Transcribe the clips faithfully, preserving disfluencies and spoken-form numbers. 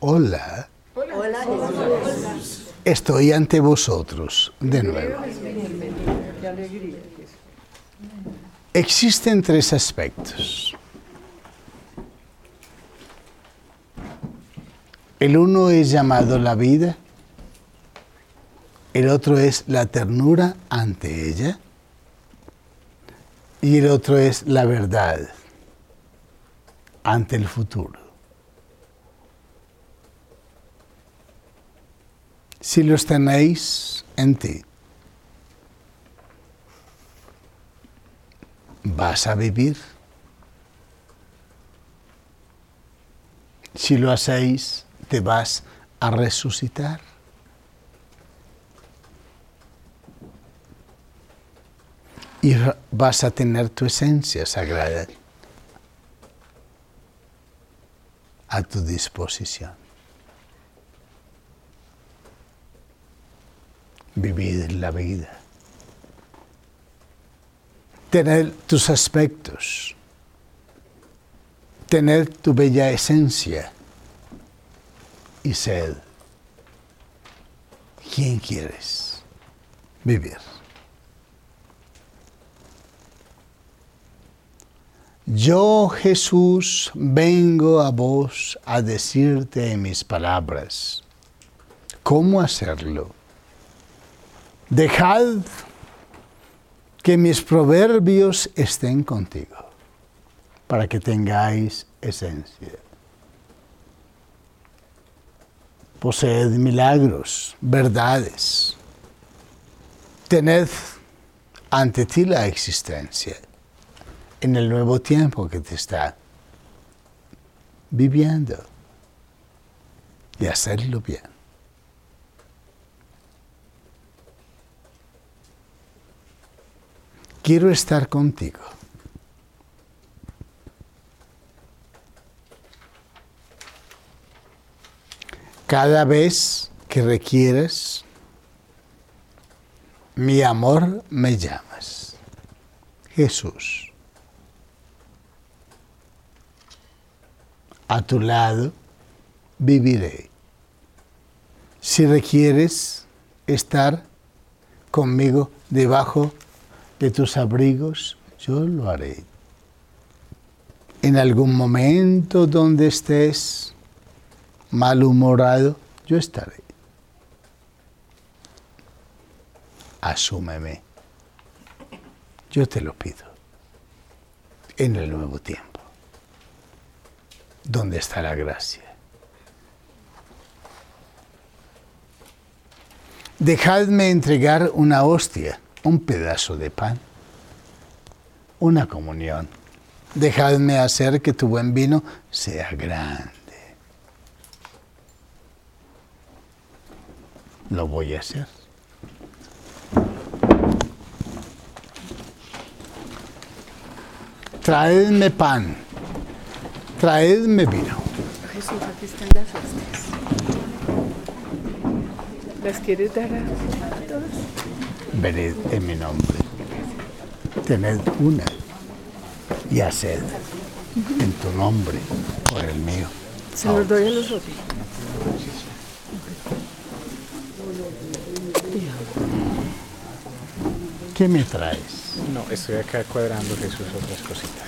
Hola. Hola, Jesús. Estoy ante vosotros de nuevo. Qué alegría. Existen tres aspectos. El uno es llamado la vida, el otro es la ternura ante ella y el otro es la verdad ante el futuro. Si los tenéis en ti, vas a vivir. Si lo hacéis, te vas a resucitar. Y vas a tener tu esencia sagrada a tu disposición. Vivid la vida. Tener tus aspectos. Tener tu bella esencia. Y sed quien quieres vivir. Yo, Jesús, vengo a vos a decirte en mis palabras cómo hacerlo. Dejad que mis proverbios estén contigo, para que tengáis esencia. Poseed milagros, verdades. Tened ante ti la existencia en el nuevo tiempo que te está viviendo y hacerlo bien. Quiero estar contigo. Cada vez que requieres mi amor, me llamas. Jesús. A tu lado viviré. Si requieres estar conmigo debajo de tus abrigos, yo lo haré. En algún momento donde estés malhumorado, yo estaré. Asúmeme. Yo te lo pido. En el nuevo tiempo. ¿Dónde está la gracia? Dejadme entregar una hostia, un pedazo de pan, una comunión. Dejadme hacer que tu buen vino sea grande. Lo voy a hacer. Traedme pan, traedme vino. Jesús, aquí están las hostias. ¿Las quieres dar a todos? Venid en mi nombre. Tened una y haced en tu nombre por el mío. Se los doy a los otros. ¿Qué me traes? No, estoy acá cuadrando, Jesús, otras cositas.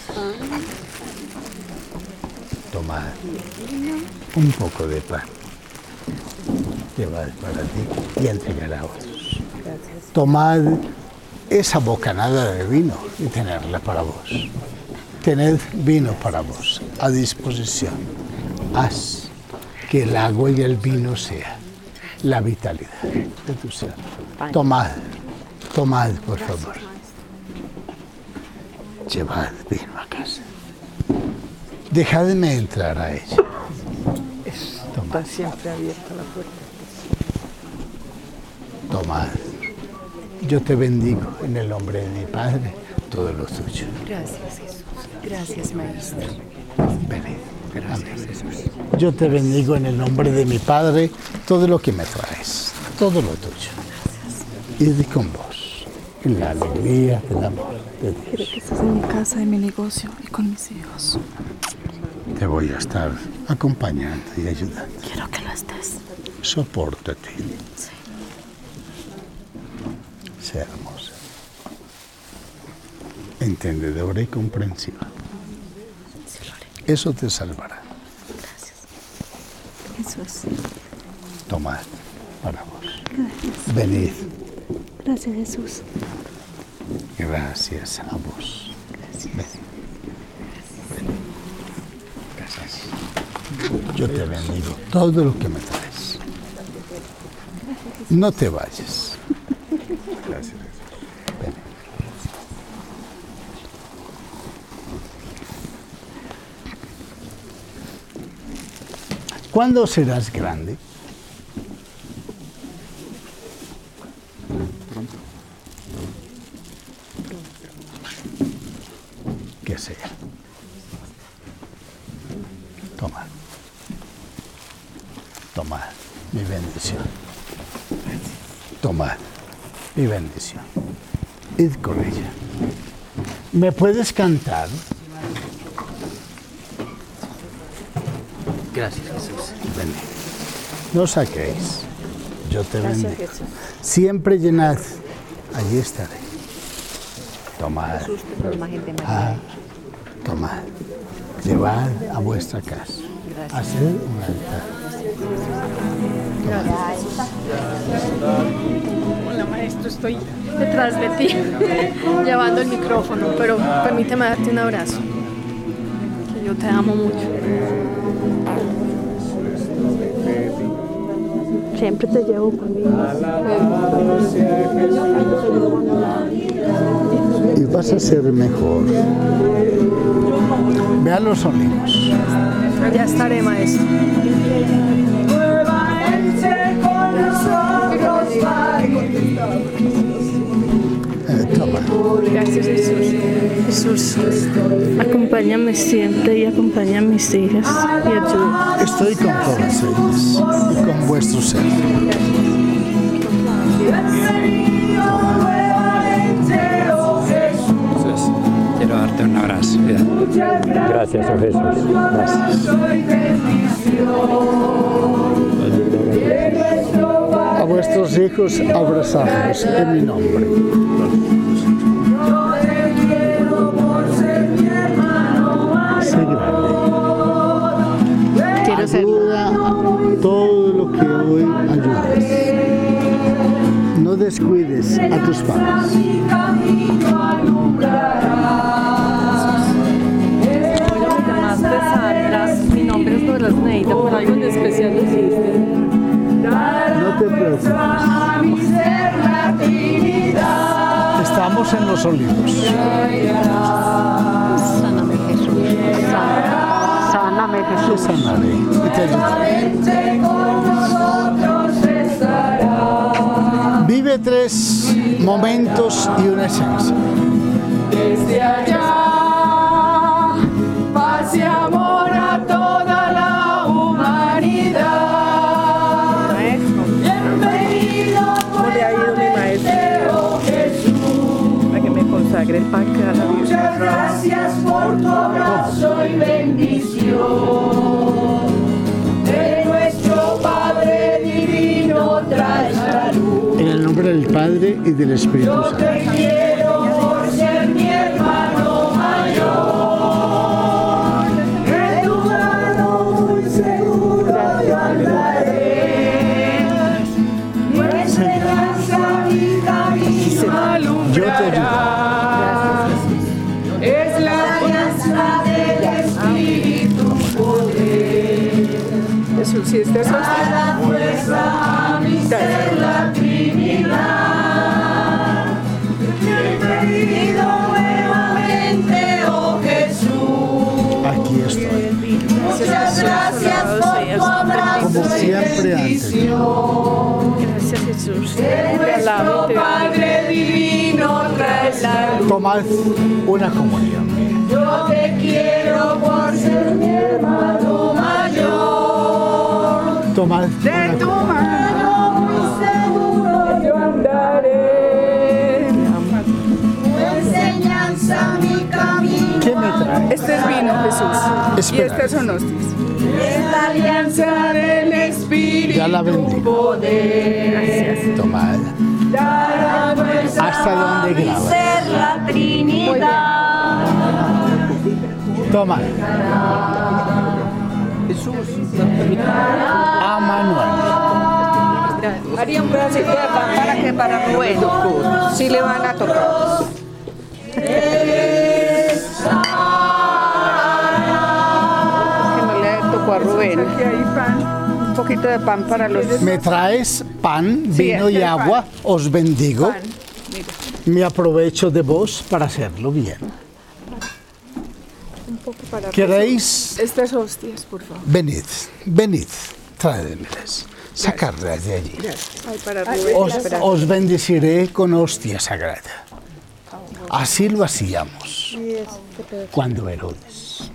Tomad un poco de pan. Llevad para ti y entregar a otros. Gracias. Tomad esa bocanada de vino y tenerla para vos. Tened vino para vos a disposición. Haz que el agua y el vino sea la vitalidad de tu ser. Tomad, tomad, por favor. Llevad vino a casa. Dejadme entrar a ella. Está siempre abierta la puerta. Tomad. Yo te bendigo en el nombre de mi Padre, todo lo tuyo. Gracias, Jesús. Gracias, Maestro. Venid. Gracias, Jesús. Yo te bendigo en el nombre de mi Padre, todo lo que me traes, todo lo tuyo. Id con vos, en la alegría del amor de Dios. Quiero que estés en mi casa, en mi negocio y con mis hijos. te voy a estar acompañando y ayudando. Quiero que lo estés. Sopórtate. Sí. Sea hermosa, entendedora y comprensiva. Sí, lo haré. Eso te salvará. Gracias. Jesús. Tomad para vos. Gracias. Venid. Gracias, Jesús. Gracias a vos. Gracias. Ven. Gracias. Yo te bendigo todo lo que me traes. No te vayas. Gracias. Ven. ¿Cuándo serás grande? Que sea. Toma. Toma mi bendición. Toma mi bendición. Id con ella. ¿Me puedes cantar? Gracias, Jesús. Ven. No saquéis. Yo te Gracias, bendigo. Jesús. Siempre llenad. Allí estaré. Tomad. Jesús, te doy imagen de María. Ah, tomad. Llevad a vuestra casa. Gracias. Haced un altar. Hola, maestro, estoy detrás de ti, llevando el micrófono, pero permíteme darte un abrazo. Que yo te amo mucho. Siempre te llevo conmigo. Y vas a ser mejor. Ve a los olivos. Ya estaré, maestro. Eh, toma. Gracias, Jesús. Jesús, acompáñame siempre y acompaña a mis hijas y ayuda. Estoy con todas ellas y con vuestro ser. Jesús, quiero darte un abrazo. Gracias, oh Jesús. Gracias. A vuestros hijos abrazadlos en mi nombre. Sé grande. Quiero ser. Ayuda a todo lo que hoy ayudes. No descuides a tus padres. Hola, me llamaste Sandra. Mi nombre es Dorasneida. Por algo en especial lo hiciste. No te preocupes. Estamos en los olivos. Sáname, Jesús. Sáname. Sáname, Te Jesús. sanaré y te ayudaré. Vive tres momentos y una esencia. Desde allá, paz y amor a toda la humanidad. Bienvenido ¿Cómo le ha ido mi maestro? Jesús. Para que me consagre el pan cada día. Muchas gracias por tu abrazo y bendición. De nuestro Padre Divino trae salud. En el nombre del Padre y del Espíritu Yo Santo. te quiero por ser mi hermano mayor. De tu mano muy seguro yo andaré. Tu enseñanza mi camino alumbrará. Es la alianza del Espíritu poder. Jesús, si estás A la fuerza a mi ser la Trinidad. Bienvenido nuevamente, oh Jesús. Aquí estoy. Muchas gracias por tu abrazo Como y siempre antes. bendición. Gracias, Jesús. De Te alabo nuestro y te bendigo. Padre Divino traes la luz. Tomad una comunión. Yo te quiero por ser mi hermano mayor. Tomad De una tu comunión. mano muy seguro yo andaré. Tu enseñanza mi camino. ¿Qué me trae? Este es vino, Jesús. Y Espera. estas son hostias. Es la alianza del Espíritu. Ya la bendigo. Gracias. Tomad. ¿Hasta dónde graba? La Trinidad. Toma. A Manuel. Haría un pedacito de pan para que para Rubén. Sí le van a tocar. Que no le tocó a Rubén. Aquí hay pan. Un poquito de pan para los... Me traes pan, Sí, vino aquí y hay agua. pan. Os bendigo. Pan. Mira. Me aprovecho de vos para hacerlo bien. Un poco para... ¿Queréis? Estas hostias, por favor. Venid, venid, tráedemelas. Sacarlas de allí. Ay, para Rubén. Os, os bendeciré con hostia sagrada. Así lo hacíamos cuando Herodes.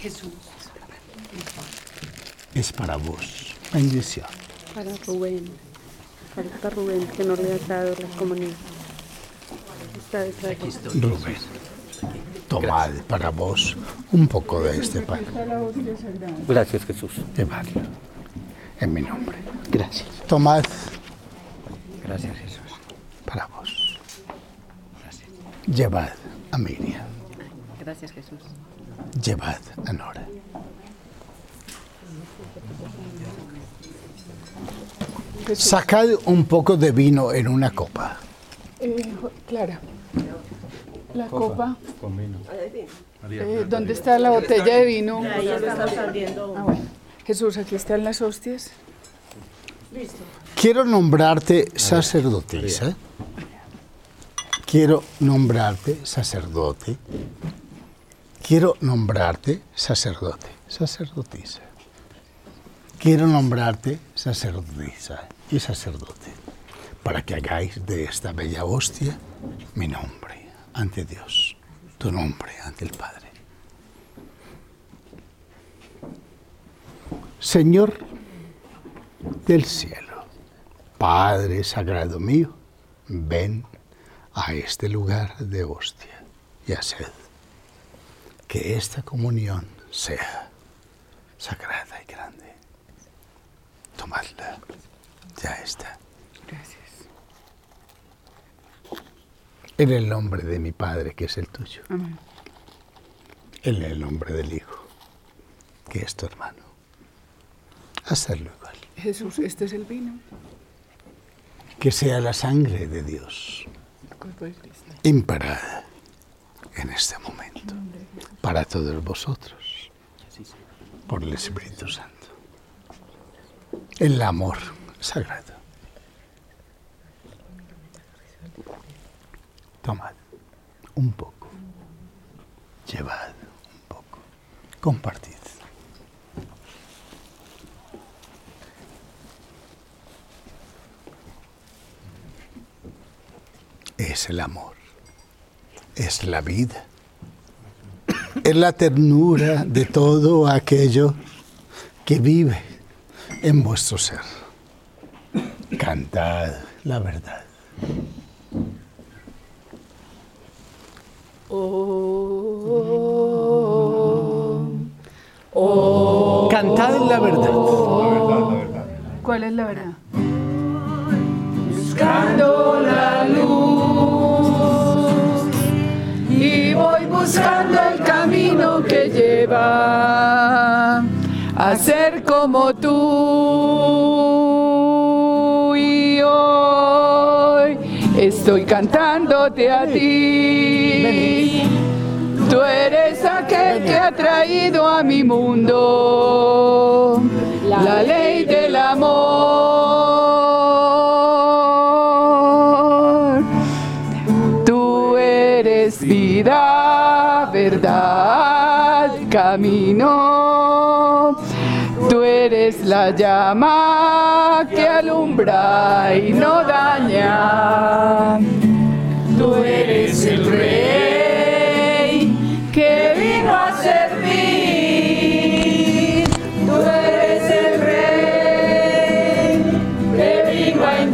Es para vos. Bendición. Para Rubén. Falta Rubén, que no le ha dado la comunión. Está detrás de esto. Rubén, tomad para vos un poco de este pan. Gracias, Jesús. Llevadlo en mi nombre. Gracias. Tomad Gracias, Jesús. para vos. Llevad a Miriam. Gracias, Jesús. Llevad a Nora. Sacad un poco de vino en una copa. Eh, Clara, la copa. Eh, ¿Dónde está la botella de vino? Ah, bueno. Jesús, aquí están las hostias. Quiero nombrarte sacerdotisa. Quiero nombrarte sacerdote. Quiero nombrarte sacerdote, sacerdotisa. Quiero nombrarte sacerdotisa y sacerdote, para que hagáis de esta bella hostia mi nombre ante Dios, tu nombre ante el Padre. Señor del cielo, Padre sagrado mío, ven a este lugar de hostia y haced que esta comunión sea sagrada y grande. Tomadla, ya está. Gracias. En el nombre de mi Padre, que es el tuyo. Amén. En el nombre del Hijo, que es tu hermano. Hacerlo igual. Jesús, este es el vino. Que sea la sangre de Dios Cuerpo de Cristo. imparada en este momento para todos vosotros por el Espíritu Santo. El amor sagrado. Tomad un poco, llevad un poco, compartid. Es el amor, es la vida, es la ternura de todo aquello que vive en vuestro ser. Cantad la verdad. Oh, oh, Cantad la verdad. ¿Cuál es la verdad? Buscando la luz y voy buscando el camino que lleva a ser como tú, y hoy estoy cantándote a ti. Tú eres aquel que ha traído a mi mundo la ley del amor. Tú eres vida, verdad, camino. Tú eres la llama que alumbra y no daña. Tú eres el rey que vino a servir. Tú eres el rey que vino a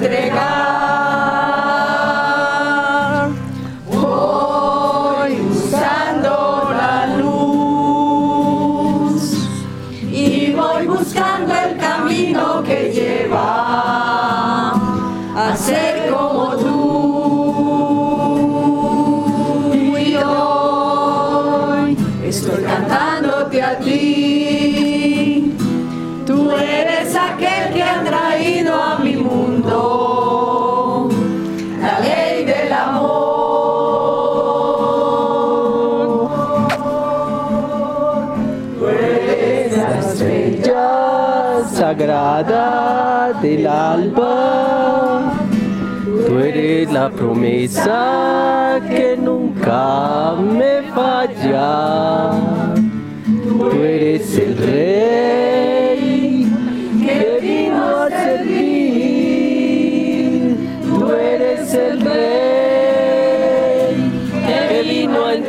entregar. Voy usando la luz mirada del alba. Tú eres la promesa que nunca me falla. Tú eres el rey que vino a servir. Tú eres el rey que vino a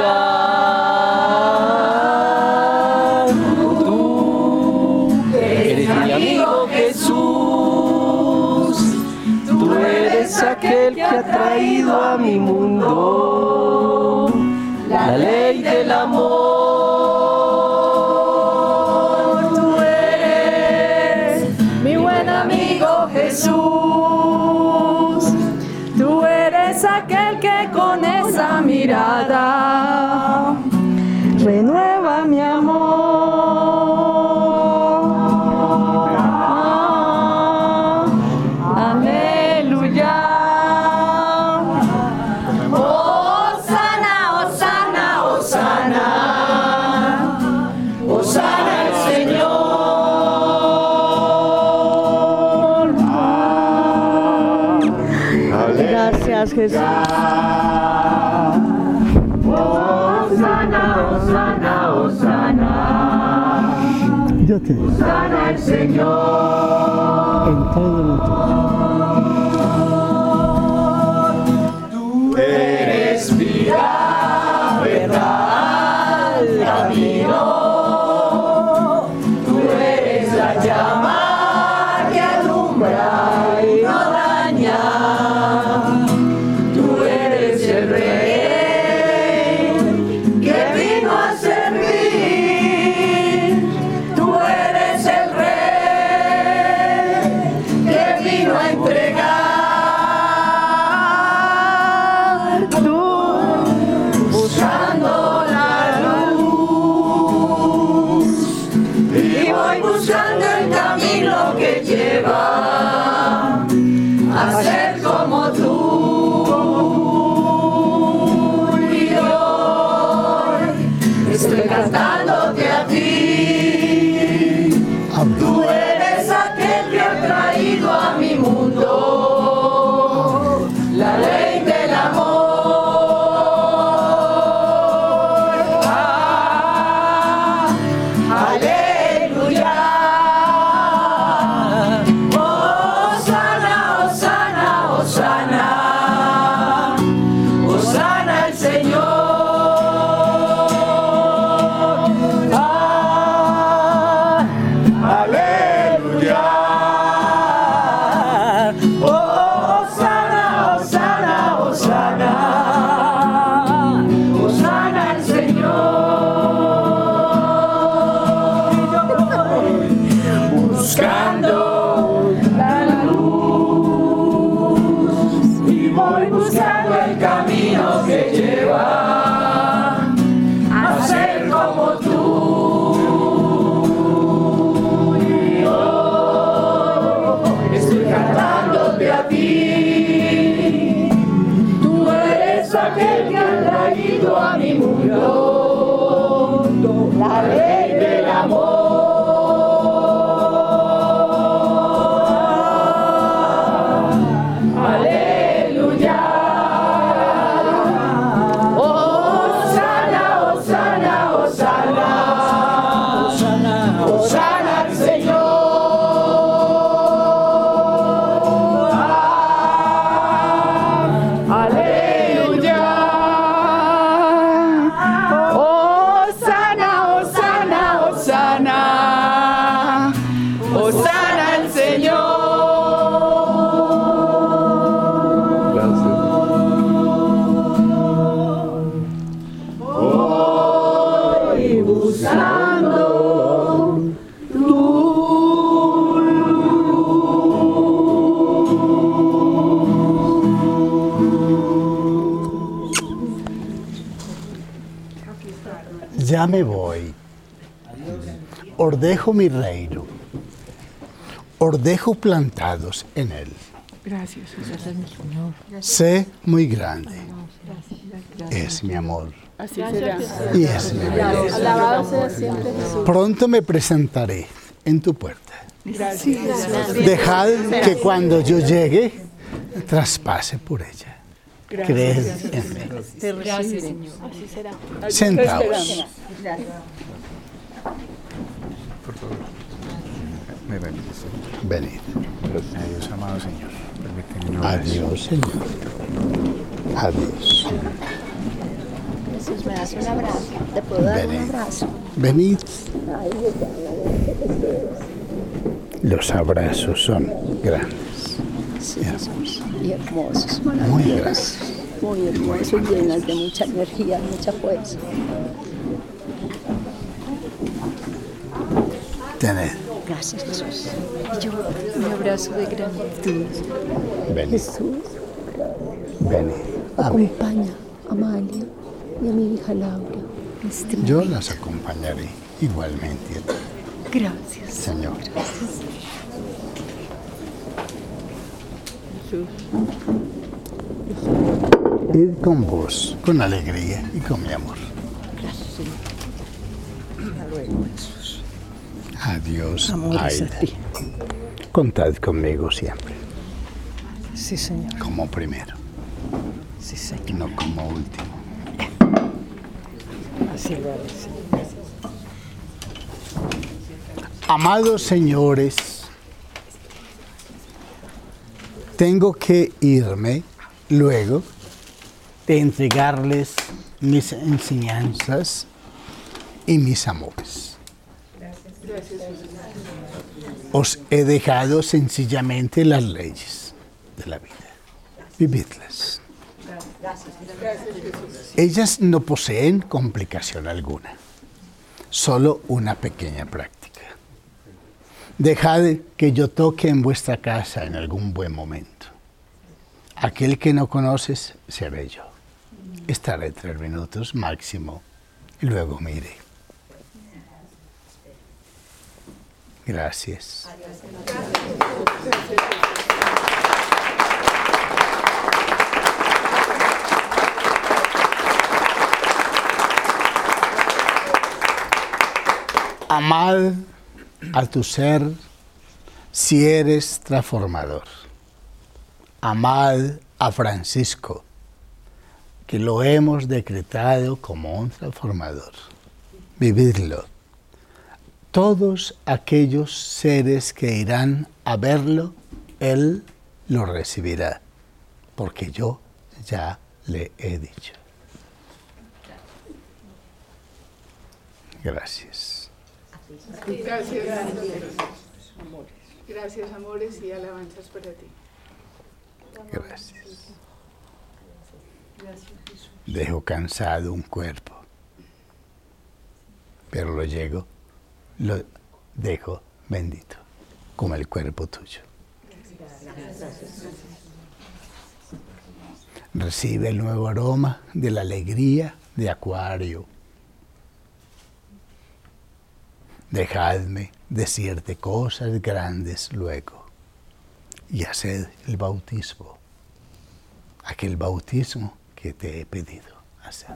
entregar. Tú eres mi amigo Jesús. Tú eres aquel que ha traído a mi mundo la ley del amor. Tú eres mi buen amigo Jesús. Tú eres aquel que con esa mirada renueva mi amor. Aleluya. Hosana, hosana, hosana. Hosana al Señor. Gracias, Jesús. Hosana, hosana, hosana. Yo te digo, Hosana al Señor. en todo lo tuyo. Tú eres vida, verdad, camino. Tú eres la llama que alumbra y no daña. Tú eres el rey que vino a servir. Tú eres el rey que vino a entregar. Tú buscando la luz y voy buscando el camino que lleva a ser como tú. Y hoy estoy cantándote a ti. Tú eres aquel que ha traído a mi mundo la ley del amor. Ah, aleluya. Hosana, hosana, hosana. Hosana al Señor. Ah, aleluya. Hosana, hosana, hosana. Hosana al Señor. Buscando la luz y voy buscando el camino que lleva a ser como tú. Y hoy estoy cantándote a ti. Tú eres aquel que ha traído a mi mundo la ley del amor. Aleluya. Hosana, hosana, hosana. Hosana al Señor. Ah, aleluya. Hosana, hosana, hosana. Hosana al Señor. Voy buscando tu luz. Ya me voy. Os dejo mi reino. Os dejo plantados en él. Gracias, Jesús. Sé muy grande. Es mi amor. Así será. Y es mi vida. Alabado sea siempre Jesús. Pronto me presentaré en tu puerta. Gracias. Dejad que cuando yo llegue, traspase por ella. Creed en mí. Gracias, Señor. Así será. Sentaos. Por favor. Me bendice. Venid. Adiós, amado Señor. Permíteme una Adiós, Señor. Adiós. Jesús, me das un abrazo. ¿Te puedo dar un Venid. abrazo? Venid. Los abrazos son grandes. Sí, y Jesús. Y hermosos, Muy maravillosos. grandes. Muy hermosos, llenos de mucha energía, mucha fuerza. Tened. Gracias, Jesús. Y yo, un abrazo de gratitud. Venid. Jesús, Venid. Amén. acompaña a Amalia y a mi hija Laura en este Yo momento. las acompañaré igualmente. Gracias. Señor. Id con vos, con alegría y con mi amor. Gracias, Señor. Hasta luego, Jesús. Adiós, Amores a Aida. ti. Contad conmigo siempre, Sí, Señor. como primero, Sí, Señor. no como último. Así lo haré, Señor. Amados señores, tengo que irme luego de entregarles mis enseñanzas y mis amores. Os he dejado sencillamente las leyes de la vida. Vividlas. Ellas no poseen complicación alguna, solo una pequeña práctica. Dejad que yo toque en vuestra casa en algún buen momento. Aquel que no conoces, seré yo. Estaré tres minutos máximo y luego me iré. Gracias. Amad a tu ser si eres transformador. Amad a Francisco, que lo hemos decretado como un transformador. Vividlo. Todos aquellos seres que irán a verlo, él lo recibirá, porque yo ya le he dicho. Gracias. Gracias, amores. Gracias, amores, y alabanzas para ti. Gracias. Dejo cansado un cuerpo, pero lo llego, lo dejo bendito, como el cuerpo tuyo. Recibe el nuevo aroma de la alegría de Acuario. Dejadme decirte cosas grandes luego y haced el bautismo, aquel bautismo que te he pedido hacer.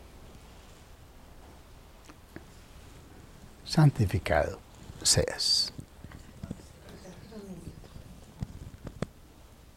Santificado seas.